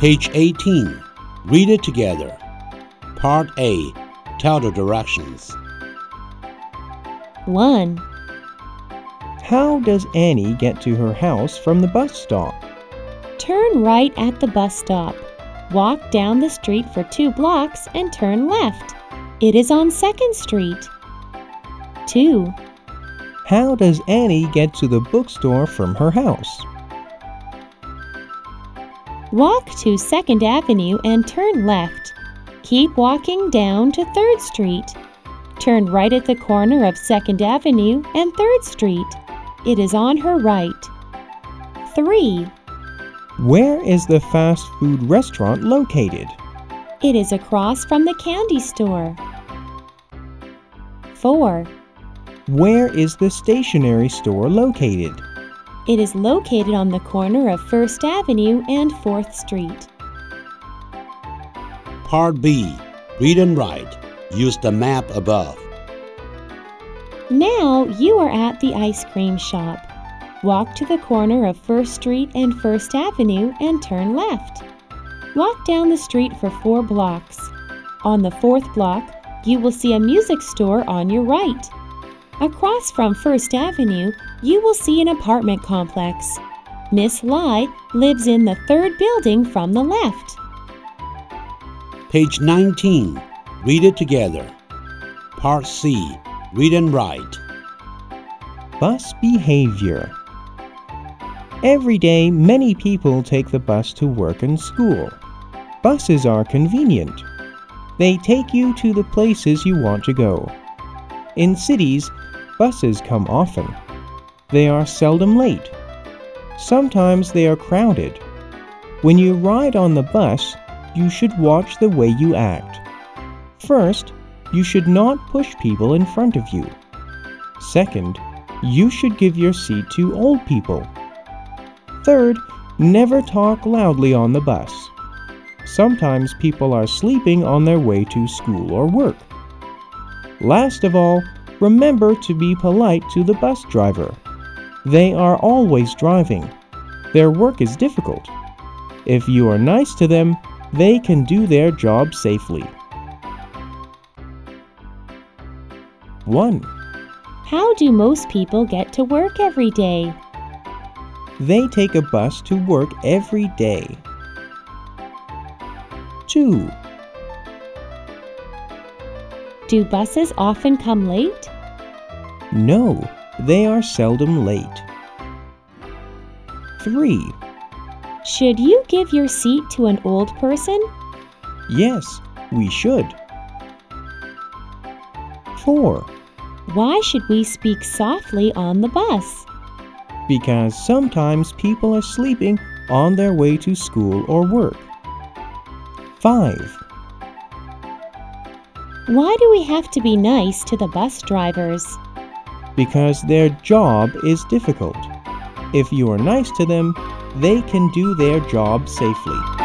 Page 18. Read it together. Part A. Tell the directions. 1. How does Annie get to her house from the bus stop? Turn right at the bus stop. Walk down the street for 2 blocks and turn left. It is on 2nd Street. 2. How does Annie get to the bookstore from her house? Walk to 2nd Avenue and turn left. Keep walking down to 3rd Street. Turn right at the corner of 2nd Avenue and 3rd Street. It is on her right. 3. Where is the fast food restaurant located? It is across from the candy store. 4. Where is the stationery store located? It is located on the corner of 1st Avenue and 4th Street. Part B. Read and write. Use the map above. Now you are at the ice cream shop. Walk to the corner of 1st Street and 1st Avenue and turn left. Walk down the street for 4 blocks. On the 4th block, you will see a music store on your right. Across from 1st Avenue, you will see an apartment complex. Miss Lai lives in the 3rd building from the left. Page 19. Read it together. Part C. Read and write. Bus behavior. Every day, many people take the bus to work and school. Buses are convenient. They take you to the places you want to go. In cities, buses come often. They are seldom late. Sometimes they are crowded. When you ride on the bus, you should watch the way you act. First, you should not push people in front of you. Second, you should give your seat to old people. Third, never talk loudly on the bus. Sometimes people are sleeping on their way to school or work. Last of all, remember to be polite to the bus driver. They are always driving. Their work is difficult. If you are nice to them, they can do their job safely. 1. How do most people get to work every day? They take a bus to work every day. 2. Do buses often come late? No, they are seldom late. 3. Should you give your seat to an old person? Yes, we should. 4. Why should we speak softly on the bus? Because sometimes people are sleeping on their way to school or work. 5. Why do we have to be nice to the bus drivers? Because their job is difficult. If you are nice to them, they can do their job safely.